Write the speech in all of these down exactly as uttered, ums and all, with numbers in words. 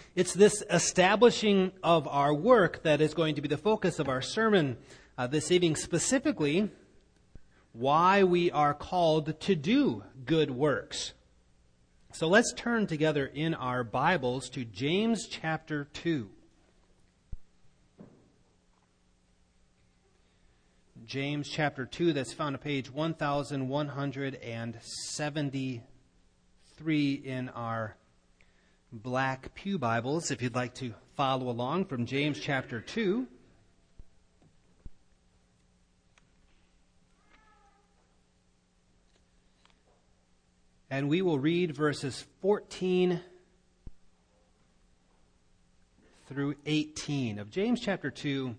it's this establishing of our work that is going to be the focus of our sermon uh, this evening, specifically why we are called to do good works. So let's turn together in our Bibles to James chapter two. James chapter two, that's found on page one thousand one hundred seventy-three in our black pew Bibles, if you'd like to follow along from James chapter two. And we will read verses fourteen through eighteen of James chapter two,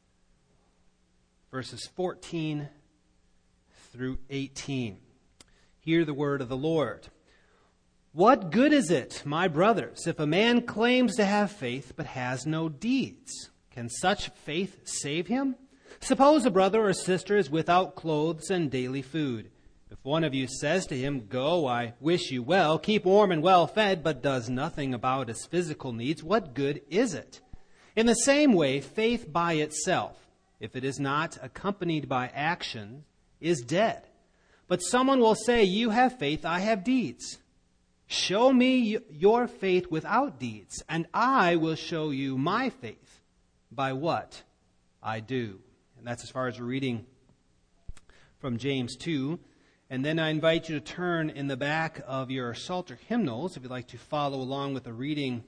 verses fourteen through eighteen. Hear the word of the Lord. What good is it, my brothers, if a man claims to have faith but has no deeds? Can such faith save him? Suppose a brother or sister is without clothes and daily food. If one of you says to him, "Go, I wish you well, keep warm and well fed," but does nothing about his physical needs, what good is it? In the same way, faith by itself, if it is not accompanied by action, is dead. But someone will say, "You have faith, I have deeds. Show me your faith without deeds, and I will show you my faith by what I do." And that's as far as we're reading from James two. And then I invite you to turn in the back of your Psalter hymnals, if you'd like to follow along with the reading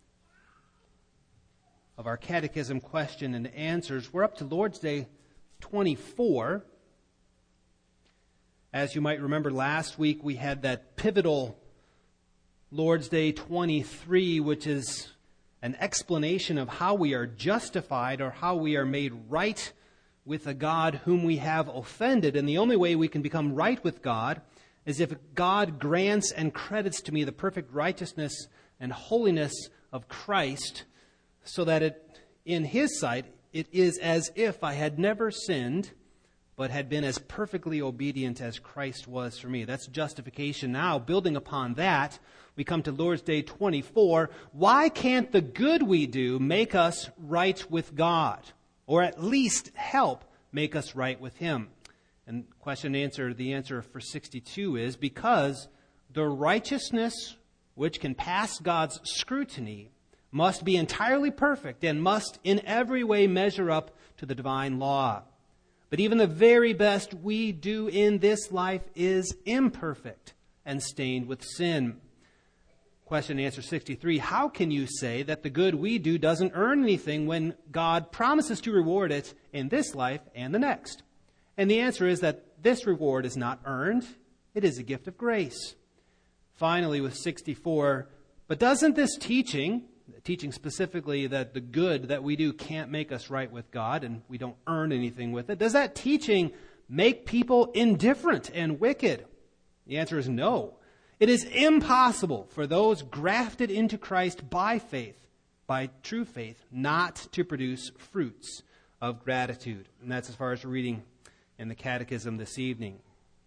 of our catechism question and answers. We're up to Lord's Day twenty-four. As you might remember, last week we had that pivotal Lord's Day twenty-three, which is an explanation of how we are justified or how we are made right with a God whom we have offended. And the only way we can become right with God is if God grants and credits to me the perfect righteousness and holiness of Christ, so that it, in His sight, it is as if I had never sinned, but had been as perfectly obedient as Christ was for me. That's justification. Now, building upon that, we come to Lord's Day twenty-four. Why can't the good we do make us right with God? Or at least help make us right with Him? And question and answer, the answer for sixty-two is because the righteousness which can pass God's scrutiny must be entirely perfect and must in every way measure up to the divine law. But even the very best we do in this life is imperfect and stained with sin. Question and answer sixty-three, how can you say that the good we do doesn't earn anything when God promises to reward it in this life and the next? And the answer is that this reward is not earned. It is a gift of grace. Finally, with sixty-four, but doesn't this teaching, teaching specifically that the good that we do can't make us right with God and we don't earn anything with it, does that teaching make people indifferent and wicked? The answer is no. It is impossible for those grafted into Christ by faith, by true faith, not to produce fruits of gratitude. And that's as far as we're reading in the Catechism this evening.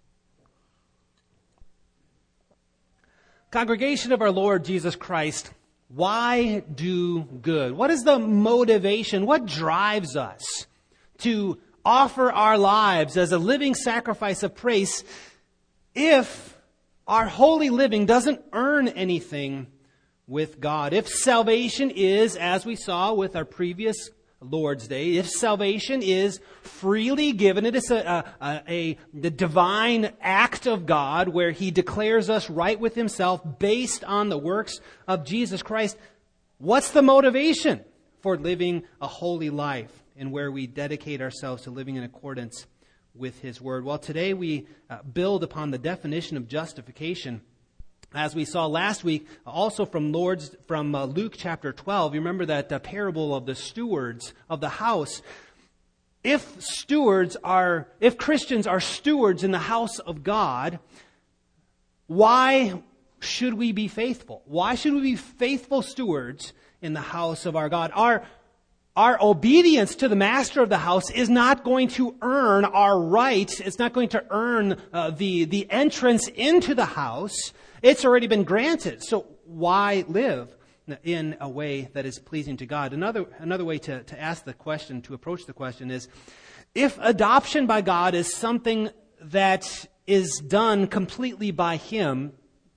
Congregation of our Lord Jesus Christ, why do good? What is the motivation? What drives us to offer our lives as a living sacrifice of praise if our holy living doesn't earn anything with God? If salvation is, as we saw with our previous Lord's Day, if salvation is freely given, it is a, a, a, the divine act of God where He declares us right with Himself based on the works of Jesus Christ, what's the motivation for living a holy life and where we dedicate ourselves to living in accordance with His Word? Well, today we uh, build upon the definition of justification, as we saw last week, also from Lord's from uh, Luke chapter twelve. You remember that uh, parable of the stewards of the house. If stewards are, if Christians are stewards in the house of God, why should we be faithful? Why should we be faithful stewards in the house of our God? Our Our obedience to the master of the house is not going to earn our right. It's not going to earn uh, the, the entrance into the house. It's already been granted. So why live in a way that is pleasing to God. Another, another way to, to ask the question, to approach the question is, if adoption by God is something that is done completely by Him,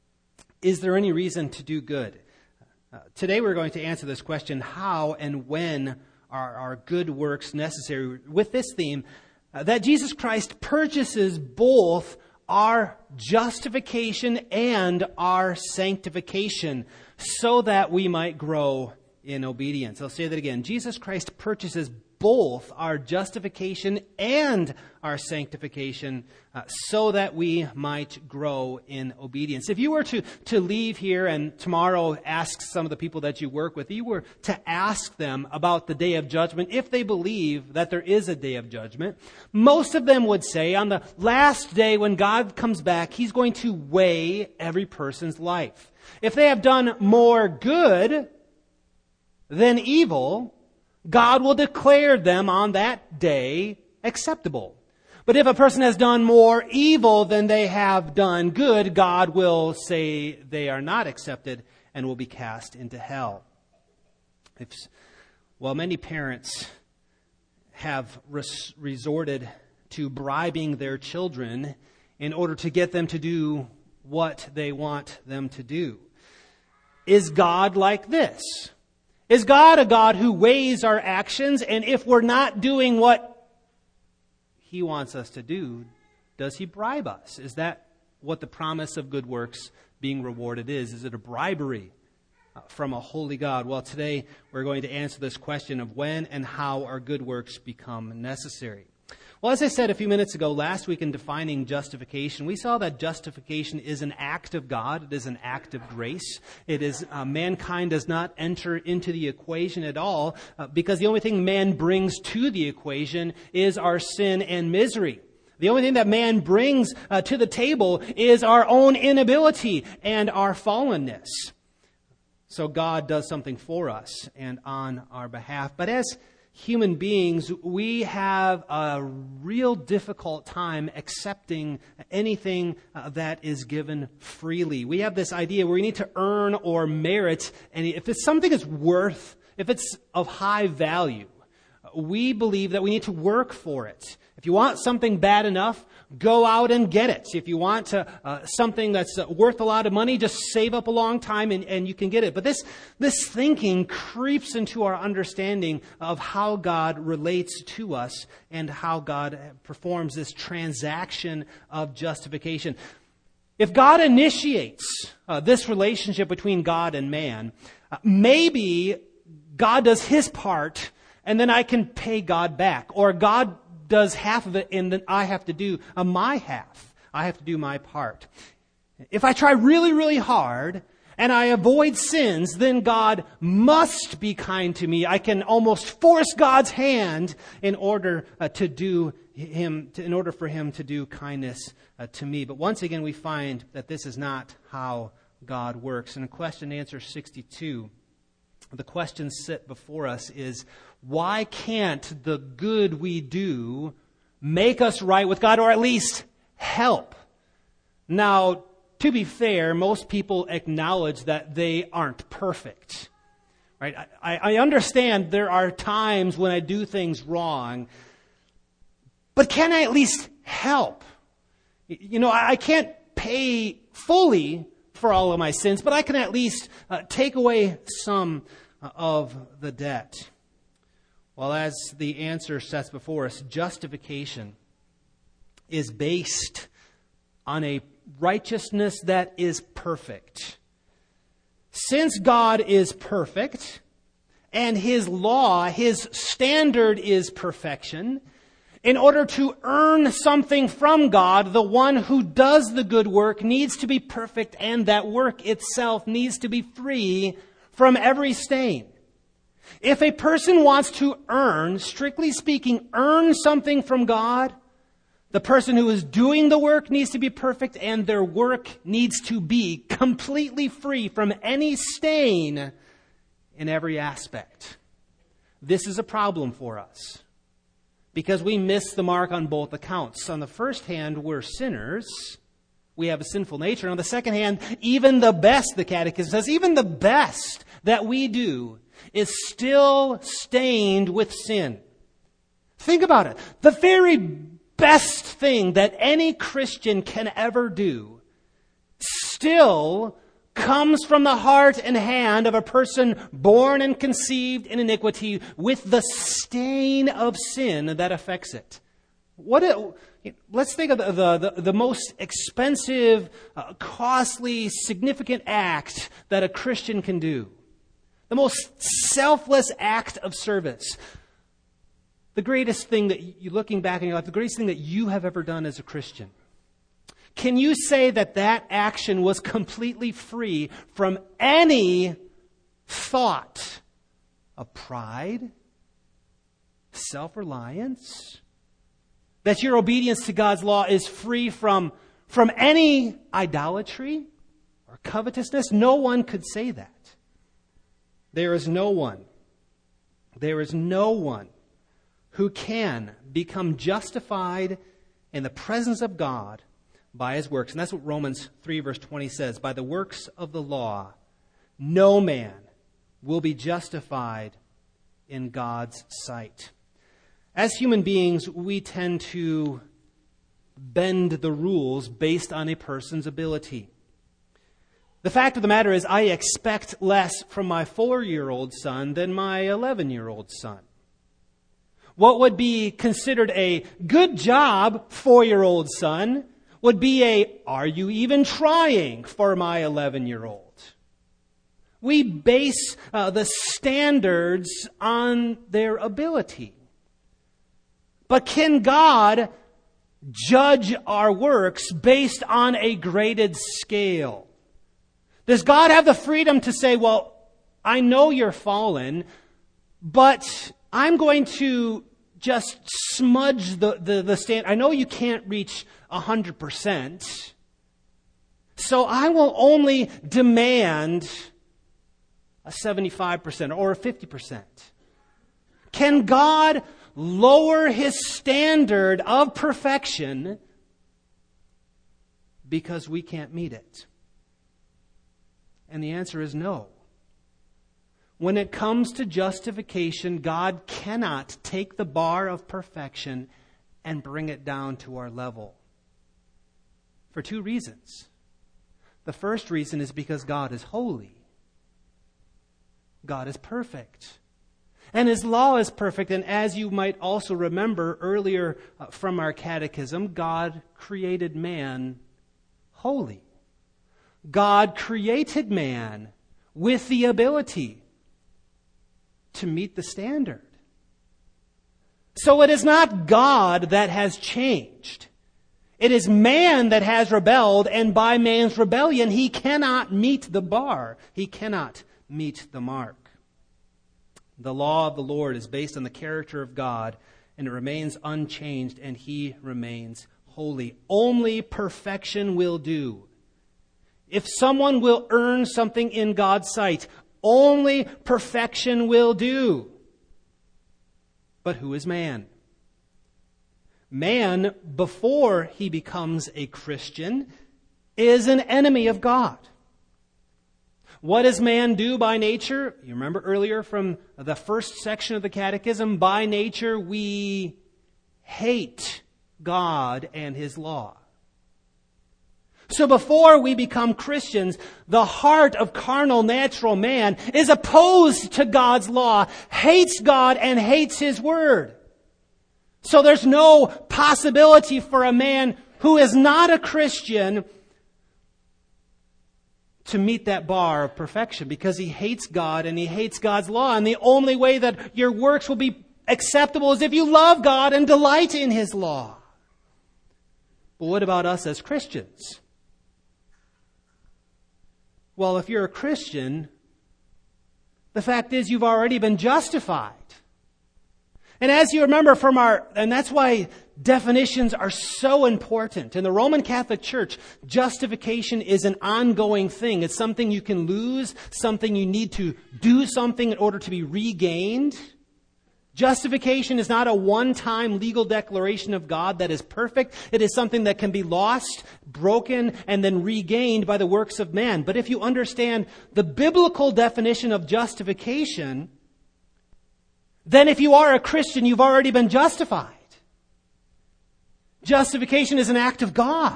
is there any reason to do good? Uh, today we're going to answer this question, how and when are our good works necessary, with this theme, uh, that Jesus Christ purchases both our justification and our sanctification so that we might grow in obedience. I'll say that again. Jesus Christ purchases both our justification and our sanctification uh, so that we might grow in obedience. If you were to, to leave here and tomorrow ask some of the people that you work with, you were to ask them about the day of judgment, if they believe that there is a day of judgment, most of them would say on the last day when God comes back, He's going to weigh every person's life. If they have done more good than evil, God will declare them on that day acceptable. But if a person has done more evil than they have done good, God will say they are not accepted and will be cast into hell. If, well, many parents have res- resorted to bribing their children in order to get them to do what they want them to do. Is God like this? Is God a God who weighs our actions, and if we're not doing what He wants us to do, does He bribe us? Is that what the promise of good works being rewarded is? Is it a bribery from a holy God? Well, today we're going to answer this question of when and how our good works become necessary. Well, as I said a few minutes ago, last week in defining justification, we saw that justification is an act of God. It is an act of grace. It is, uh, mankind does not enter into the equation at all uh, because the only thing man brings to the equation is our sin and misery. The only thing that man brings uh, to the table is our own inability and our fallenness. So God does something for us and on our behalf. But as human beings, we have a real difficult time accepting anything uh, that is given freely. We have this idea where we need to earn or merit, and if it's something that's worth, if it's of high value, we believe that we need to work for it. If you want something bad enough, go out and get it. If you want to, uh, something that's uh, worth a lot of money, just save up a long time and, and you can get it. But this, this thinking creeps into our understanding of how God relates to us and how God performs this transaction of justification. If God initiates uh, this relationship between God and man, uh, maybe God does His part and then I can pay God back. Or God does half of it and then I have to do uh, my half. I have to do my part. If I try really, really hard and I avoid sins, then God must be kind to me. I can almost force God's hand in order uh, to do him, to, in order for Him to do kindness uh, to me. But once again, we find that this is not how God works. And in question and answer sixty-two, the question set before us is, why can't the good we do make us right with God, or at least help? Now, to be fair, most people acknowledge that they aren't perfect. Right? I, I understand there are times when I do things wrong, but can I at least help? You know, I can't pay fully for all of my sins, but I can at least uh, take away some of the debt. Well, as the answer sets before us, justification is based on a righteousness that is perfect. Since God is perfect, and His law, His standard is perfection, in order to earn something from God, the one who does the good work needs to be perfect, and that work itself needs to be free from every stain. If a person wants to earn, strictly speaking, earn something from God, the person who is doing the work needs to be perfect, and their work needs to be completely free from any stain in every aspect. This is a problem for us because we miss the mark on both accounts. On the first hand, we're sinners. We have a sinful nature. On the second hand, even the best, the Catechism says, even the best that we do is still stained with sin. Think about it. The very best thing that any Christian can ever do still comes from the heart and hand of a person born and conceived in iniquity with the stain of sin that affects it. What? It, let's think of the, the, the, the most expensive, uh, costly, significant act that a Christian can do. The most selfless act of service. The greatest thing that you, looking back in your life, the greatest thing that you have ever done as a Christian. Can you say that that action was completely free from any thought of pride, self-reliance? That your obedience to God's law is free from, from any idolatry or covetousness? No one could say that. There is no one, there is no one who can become justified in the presence of God by his works. And that's what Romans three verse twenty says. By the works of the law, no man will be justified in God's sight. As human beings, we tend to bend the rules based on a person's ability. The fact of the matter is, I expect less from my four-year-old son than my eleven-year-old son. What would be considered a good job, four-year-old son, would be a, are you even trying for my eleven-year-old? We base uh, the standards on their ability. But can God judge our works based on a graded scale? Does God have the freedom to say, well, I know you're fallen, but I'm going to just smudge the, the, the stand. I know you can't reach one hundred percent. So I will only demand a seventy-five percent or a fifty percent. Can God lower his standard of perfection because we can't meet it? And the answer is no. When it comes to justification, God cannot take the bar of perfection and bring it down to our level. For two reasons. The first reason is because God is holy. God is perfect. And his law is perfect. And as you might also remember earlier uh, from our catechism, God created man holy. God created man with the ability to meet the standard. So it is not God that has changed. It is man that has rebelled, and by man's rebellion, he cannot meet the bar. He cannot meet the mark. The law of the Lord is based on the character of God, and it remains unchanged, and he remains holy. Only perfection will do. If someone will earn something in God's sight, only perfection will do. But who is man? Man, before he becomes a Christian, is an enemy of God. What does man do by nature? You remember earlier from the first section of the Catechism, by nature we hate God and his law. So before we become Christians, the heart of carnal, natural man is opposed to God's law, hates God and hates his word. So there's no possibility for a man who is not a Christian to meet that bar of perfection, because he hates God and he hates God's law. And the only way that your works will be acceptable is if you love God and delight in his law. But what about us as Christians? Well, if you're a Christian, the fact is you've already been justified. And as you remember from our, and that's why definitions are so important. In the Roman Catholic Church, justification is an ongoing thing. It's something you can lose, something you need to do something in order to be regained. Justification is not a one-time legal declaration of God that is perfect. It is something that can be lost, broken, and then regained by the works of man. But if you understand the biblical definition of justification, then if you are a Christian, you've already been justified. Justification is an act of God.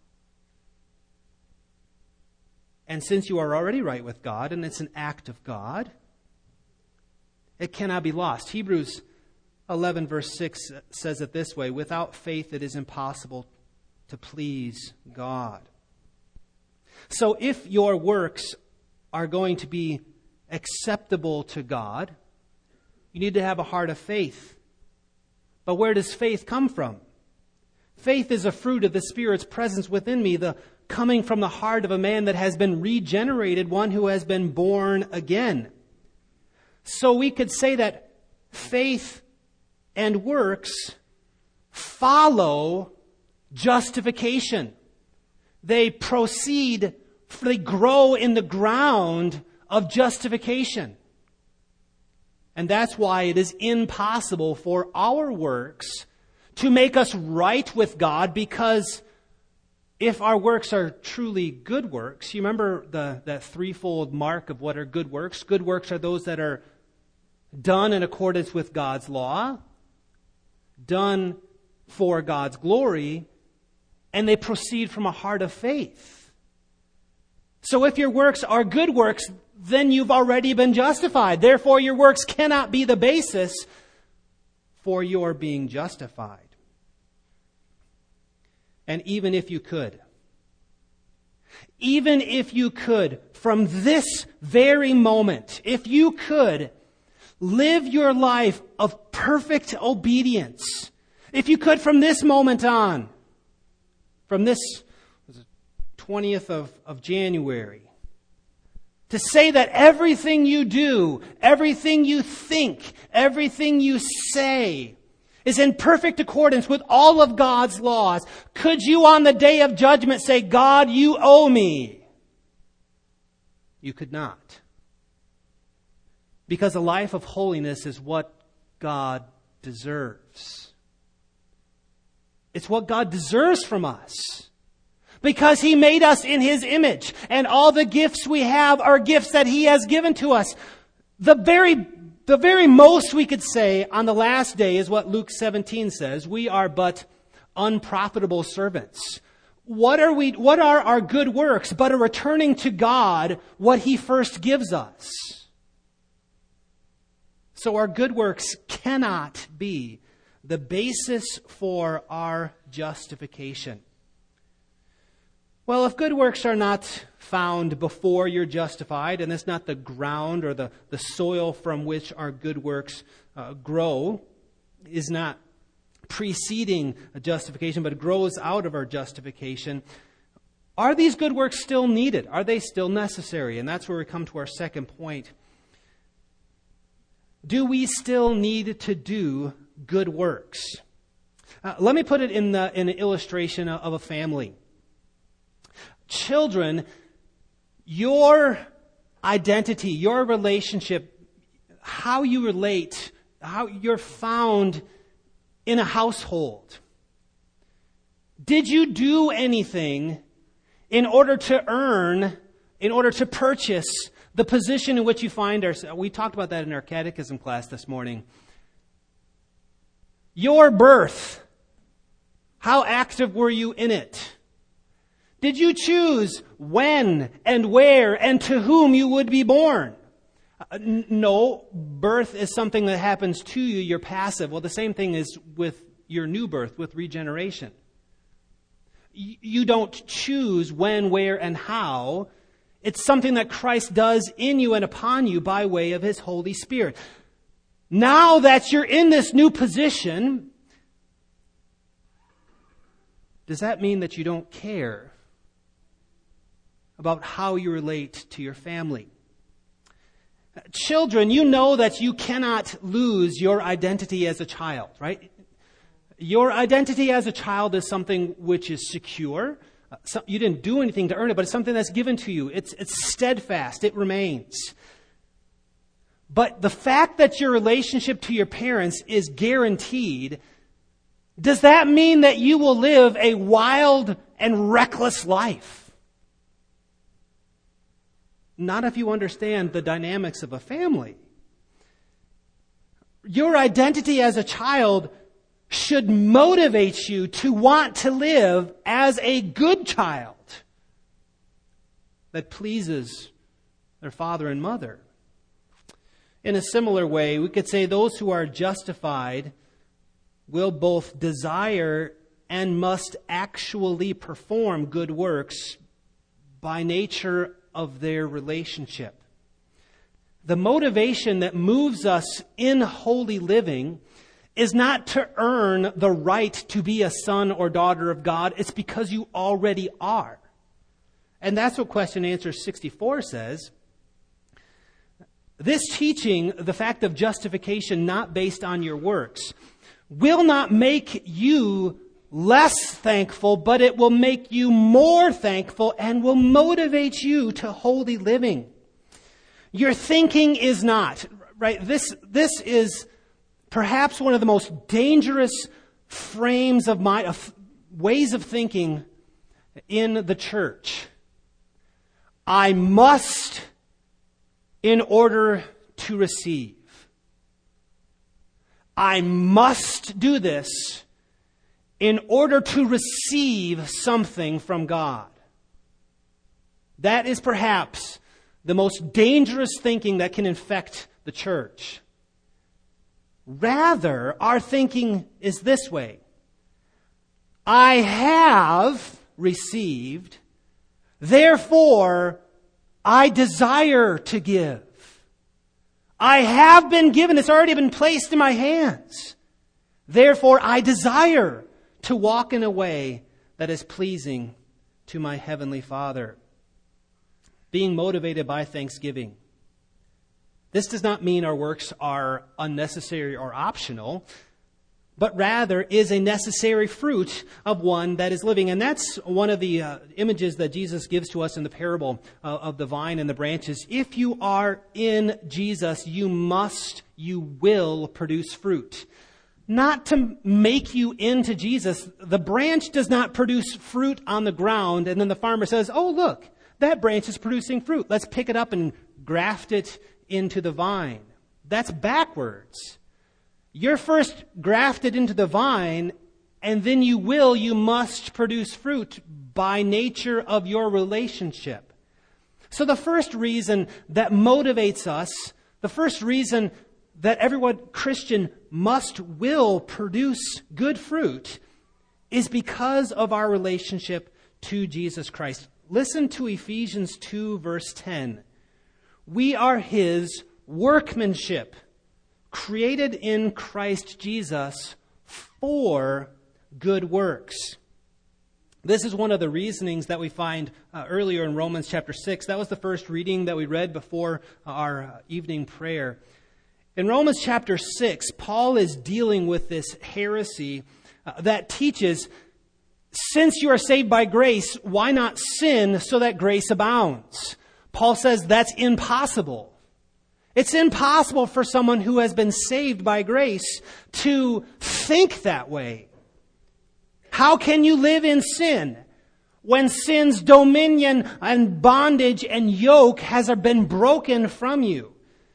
And since you are already right with God, and it's an act of God, it cannot be lost. Hebrews eleven verse six says it this way, without faith it is impossible to please God. So if your works are going to be acceptable to God, you need to have a heart of faith. But where does faith come from? Faith is a fruit of the Spirit's presence within me, the coming from the heart of a man that has been regenerated, one who has been born again. So we could say that faith and works follow justification. They proceed, they grow in the ground of justification. And that's why it is impossible for our works to make us right with God, because if our works are truly good works, you remember the that threefold mark of what are good works? Good works are those that are done in accordance with God's law, done for God's glory, and they proceed from a heart of faith. So if your works are good works, then you've already been justified. Therefore, your works cannot be the basis for your being justified. And even if you could, even if you could, from this very moment, if you could live your life of perfect obedience, if you could from this moment on, from this twentieth of, of January, to say that everything you do, everything you think, everything you say is in perfect accordance with all of God's laws, could you on the day of judgment say, God, you owe me? You could not. Because a life of holiness is what God deserves. It's what God deserves from us. Because He made us in His image. And all the gifts we have are gifts that He has given to us. The very, the very most we could say on the last day is what Luke seventeen says. We are but unprofitable servants. What are we, what are our good works but a returning to God what He first gives us? So our good works cannot be the basis for our justification. Well, if good works are not found before you're justified, and it's not the ground or the, the soil from which our good works uh, grow, is not preceding a justification, but grows out of our justification, are these good works still needed? Are they still necessary? And that's where we come to our second point. Do we still need to do good works? Uh, let me put it in, the, in an illustration of a family. Children, your identity, your relationship, how you relate, how you're found in a household. Did you do anything in order to earn, in order to purchase the position in which you find ourselves? We talked about that in our catechism class this morning. Your birth, how active were you in it? Did you choose when and where and to whom you would be born? Uh, n- no, birth is something that happens to you. You're passive. Well, the same thing is with your new birth, with regeneration. Y- you don't choose when, where, and how. It's something that Christ does in you and upon you by way of His Holy Spirit. Now that you're in this new position, does that mean that you don't care about how you relate to your family? Children, you know that you cannot lose your identity as a child, right? Your identity as a child is something which is secure. Uh, so you didn't do anything to earn it, but it's something that's given to you. It's, it's steadfast. It remains. But the fact that your relationship to your parents is guaranteed, does that mean that you will live a wild and reckless life? Not if you understand the dynamics of a family. Your identity as a child should motivate you to want to live as a good child that pleases their father and mother. In a similar way, we could say those who are justified will both desire and must actually perform good works by nature of their relationship. The motivation that moves us in holy living is not to earn the right to be a son or daughter of God. It's because you already are. And that's what question answer sixty-four says. This teaching, the fact of justification not based on your works, will not make you less thankful, but it will make you more thankful and will motivate you to holy living. Your thinking is not, right? This, this is perhaps one of the most dangerous frames of my, of ways of thinking in the church. I must in order to receive. I must do this in order to receive something from God. That is perhaps the most dangerous thinking that can infect the church. Rather, our thinking is this way. I have received, therefore I desire to give. I have been given, it's already been placed in my hands. Therefore I desire to walk in a way that is pleasing to my Heavenly Father. Being motivated by thanksgiving. This does not mean our works are unnecessary or optional, but rather is a necessary fruit of one that is living. And that's one of the uh, images that Jesus gives to us in the parable uh, of the vine and the branches. If you are in Jesus, you must, you will produce fruit. Not to make you into Jesus. The branch does not produce fruit on the ground, and then the farmer says, oh, look, that branch is producing fruit. Let's pick it up and graft it into the vine. That's backwards. You're first grafted into the vine, and then you will, you must produce fruit by nature of your relationship. So the first reason that motivates us, the first reason that everyone Christian must will produce good fruit is because of our relationship to Jesus Christ. Listen to Ephesians two, verse ten. We are His workmanship, created in Christ Jesus for good works. This is one of the reasonings that we find uh, earlier in Romans chapter six. That was the first reading that we read before our uh, evening prayer. In Romans chapter six, Paul is dealing with this heresy uh, that teaches, since you are saved by grace, why not sin so that grace abounds? Paul says that's impossible. It's impossible for someone who has been saved by grace to think that way. How can you live in sin when sin's dominion and bondage and yoke has been broken from you?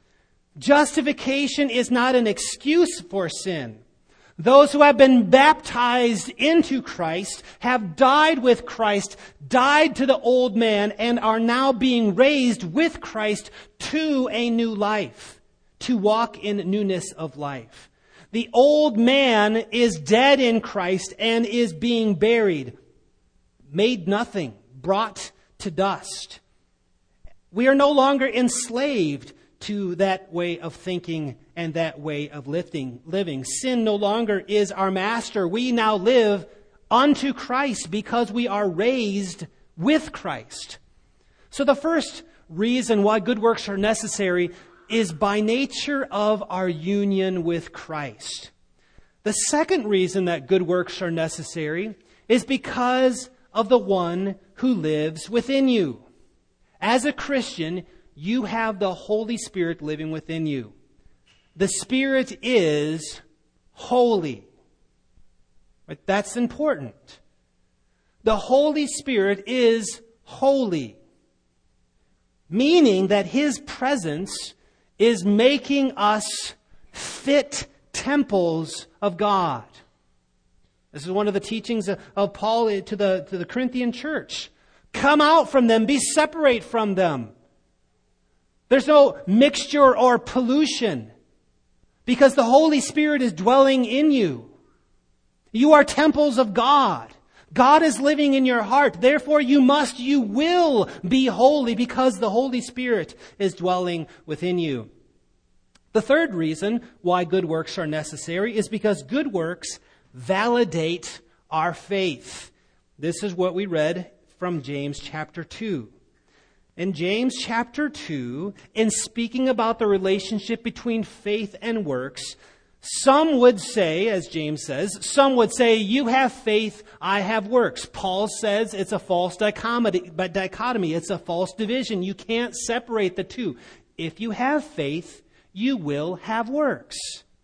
Justification is not an excuse for sin. Those who have been baptized into Christ have died with Christ, died to the old man, and are now being raised with Christ to a new life, to walk in newness of life. The old man is dead in Christ and is being buried, made nothing, brought to dust. We are no longer enslaved to that way of thinking and that way of lifting, living. Sin no longer is our master. We now live unto Christ because we are raised with Christ. So the first reason why good works are necessary is by nature of our union with Christ. The second reason that good works are necessary is because of the one who lives within you. As a Christian, you have the Holy Spirit living within you. The Spirit is holy. Right? That's important. The Holy Spirit is holy, meaning that His presence is making us fit temples of God. This is one of the teachings of Paul to the, to the Corinthian church. Come out from them, be separate from them. There's no mixture or pollution because the Holy Spirit is dwelling in you. You are temples of God. God is living in your heart. Therefore, you must, you will be holy because the Holy Spirit is dwelling within you. The third reason why good works are necessary is because good works validate our faith. This is what we read from James chapter two. In James chapter two, in speaking about the relationship between faith and works, some would say, as James says, some would say, you have faith, I have works. Paul says it's a false dichotomy, but dichotomy, it's a false division. You can't separate the two. If you have faith, you will have works.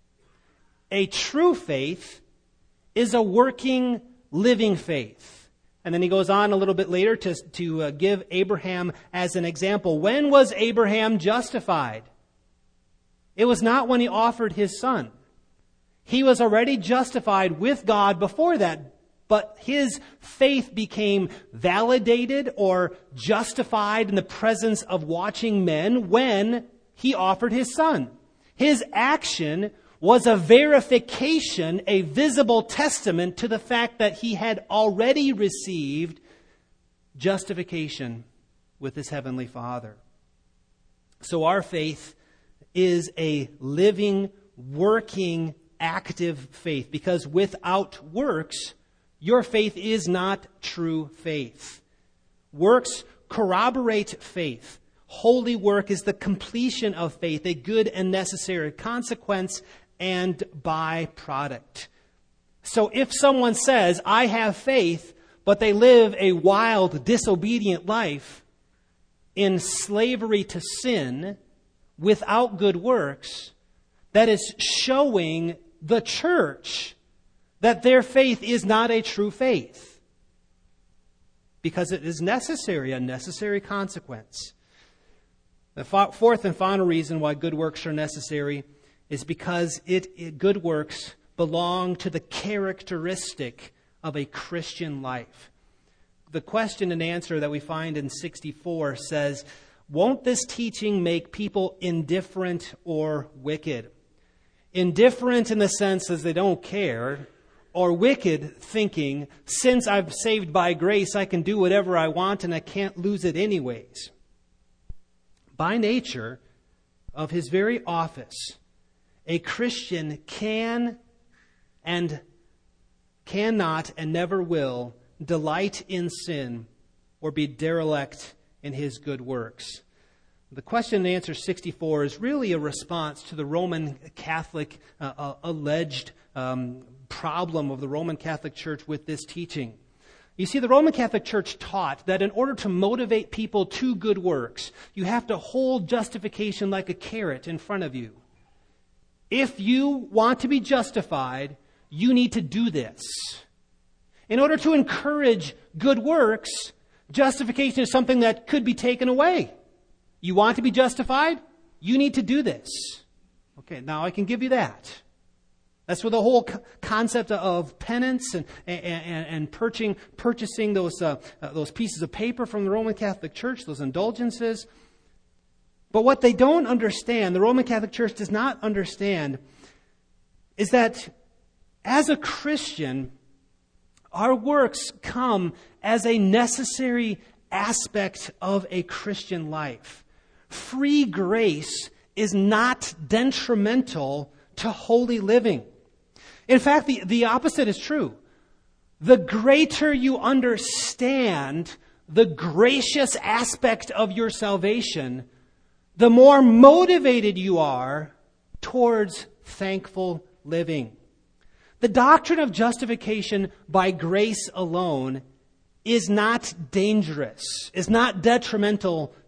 A true faith is a working, living faith. And then he goes on a little bit later to, to uh, give Abraham as an example. When was Abraham justified? It was not when he offered his son. He was already justified with God before that, but his faith became validated or justified in the presence of watching men when he offered his son. His action was a verification, a visible testament to the fact that he had already received justification with his heavenly Father. So our faith is a living, working, active faith, because without works, your faith is not true faith. Works corroborate faith. Holy work is the completion of faith, a good and necessary consequence and byproduct. So if someone says, I have faith, but they live a wild, disobedient life in slavery to sin without good works, that is showing the church that their faith is not a true faith, because it is necessary, a necessary consequence. The fourth and final reason why good works are necessary is because it, it good works belong to the characteristic of a Christian life. The question and answer that we find in sixty-four says, won't this teaching make people indifferent or wicked? Indifferent in the sense as they don't care, or wicked thinking, since I'm saved by grace, I can do whatever I want and I can't lose it anyways. By nature of his very office, a Christian can and cannot and never will delight in sin or be derelict in his good works. The question and answer sixty-four is really a response to the Roman Catholic uh, uh, alleged um, problem of the Roman Catholic Church with this teaching. You see, the Roman Catholic Church taught that in order to motivate people to good works, you have to hold justification like a carrot in front of you. If you want to be justified, you need to do this. In order to encourage good works, justification is something that could be taken away. You want to be justified? You need to do this. Okay, now I can give you that. That's where the whole concept of penance and and, and, and purchasing, purchasing those uh, uh, those pieces of paper from the Roman Catholic Church, those indulgences. But what they don't understand, the Roman Catholic Church does not understand, is that as a Christian, our works come as a necessary aspect of a Christian life. Free grace is not detrimental to holy living. In fact, the, the opposite is true. The greater you understand the gracious aspect of your salvation, the more motivated you are towards thankful living. The doctrine of justification by grace alone is not dangerous, is not detrimental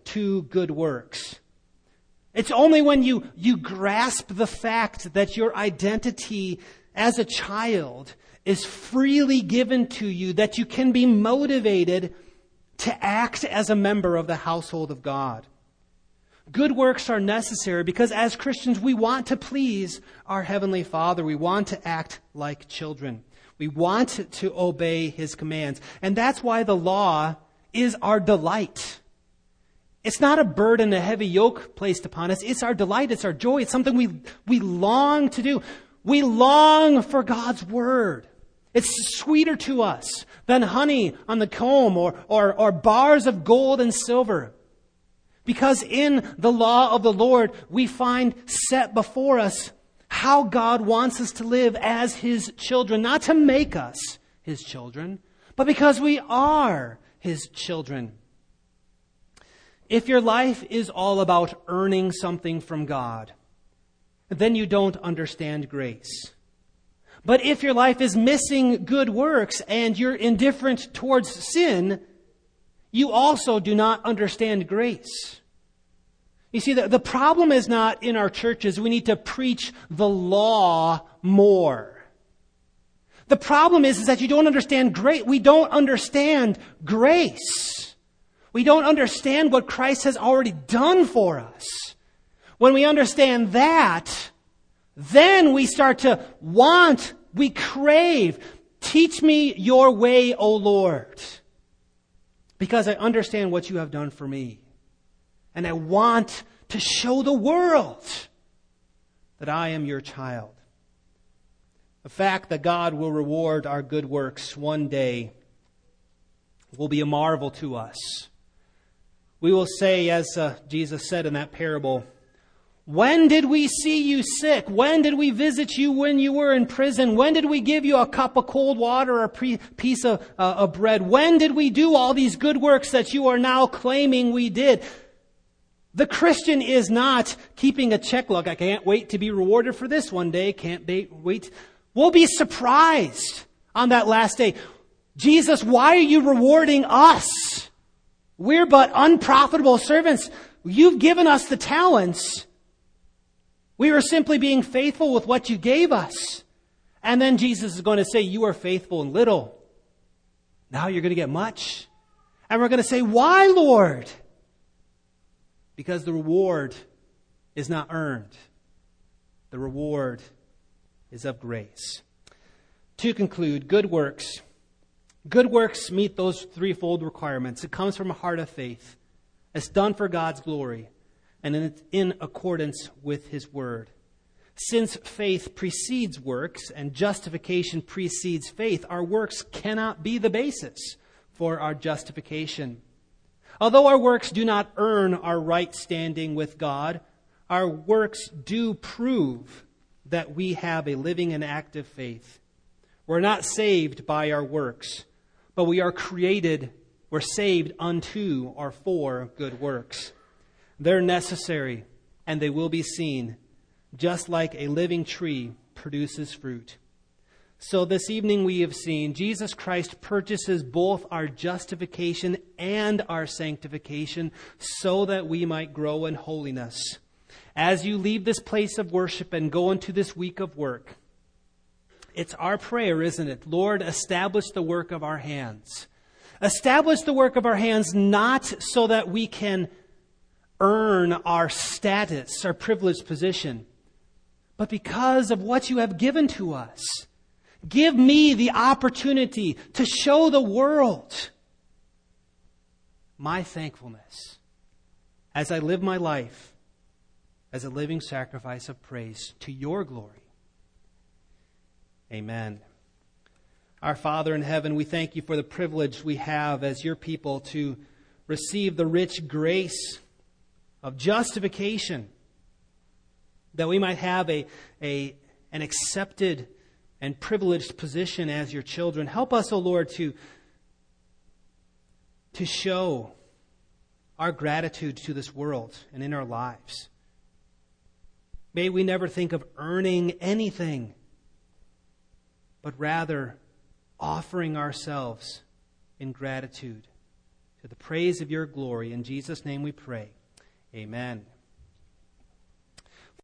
to good works. It's only when you, you grasp the fact that your identity as a child is freely given to you that you can be motivated to act as a member of the household of God. Good works are necessary because as Christians we want to please our Heavenly Father. We want to act like children. We want to obey His commands. And that's why the law is our delight. It's not a burden, a heavy yoke placed upon us. It's our delight. It's our joy. It's something we, we long to do. We long for God's Word. It's sweeter to us than honey on the comb or, or, or bars of gold and silver. Because in the law of the Lord, we find set before us how God wants us to live as His children. Not to make us His children, but because we are His children. If your life is all about earning something from God, then you don't understand grace. But if your life is missing good works and you're indifferent towards sin, you also do not understand grace. You see, the, the problem is not in our churches. We need to preach the law more. The problem is, is that you don't understand grace. We don't understand grace. We don't understand what Christ has already done for us. When we understand that, then we start to want, we crave, teach me your way, O Lord, because I understand what you have done for me. And I want to show the world that I am your child. The fact that God will reward our good works one day will be a marvel to us. We will say, as uh, Jesus said in that parable, when did we see you sick? When did we visit you when you were in prison? When did we give you a cup of cold water or a pre- piece of, uh, of bread? When did we do all these good works that you are now claiming we did? The Christian is not keeping a check log. I can't wait to be rewarded for this one day. Can't wait. We'll be surprised on that last day. Jesus, why are you rewarding us? We're but unprofitable servants. You've given us the talents. We were simply being faithful with what you gave us. And then Jesus is going to say, you are faithful in little. Now you're going to get much. And we're going to say, why, Lord? Because the reward is not earned. The reward is of grace. To conclude, good works. Good works meet those threefold requirements. It comes from a heart of faith. It's done for God's glory. And it's in accordance with His Word. Since faith precedes works and justification precedes faith, our works cannot be the basis for our justification. Although our works do not earn our right standing with God, our works do prove that we have a living and active faith. We're not saved by our works, but we are created, we're saved unto or for good works. They're necessary, and they will be seen, just like a living tree produces fruit. So this evening we have seen Jesus Christ purchases both our justification and our sanctification so that we might grow in holiness. As you leave this place of worship and go into this week of work, it's our prayer, isn't it? Lord, establish the work of our hands. Establish the work of our hands not so that we can earn our status, our privileged position, but because of what you have given to us. Give me the opportunity to show the world my thankfulness as I live my life as a living sacrifice of praise to your glory. Amen. Our Father in heaven, we thank you for the privilege we have as your people to receive the rich grace of justification, that we might have a, a an accepted and privileged position as your children. Help us, O Lord, to, to show our gratitude to this world and in our lives. May we never think of earning anything, but rather offering ourselves in gratitude to the praise of your glory. In Jesus' name we pray. Amen.